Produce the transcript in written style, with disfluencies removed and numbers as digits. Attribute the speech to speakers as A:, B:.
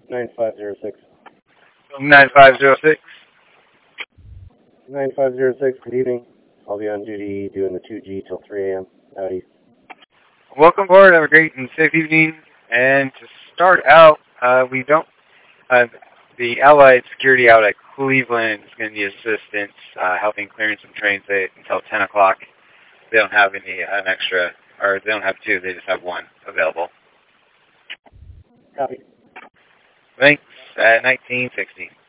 A: 9506.
B: 9506.
A: 9506, good evening. I'll be on duty doing the 2G till 3 a.m. out east.
B: Welcome aboard. Have a great and safe evening. And to start out, we don't. The Allied security out at Cleveland is going to need assistance helping clearing some trains until 10 o'clock. They don't have an extra, or they don't have two. They just have one available.
A: Copy.
B: Thanks. At 1960.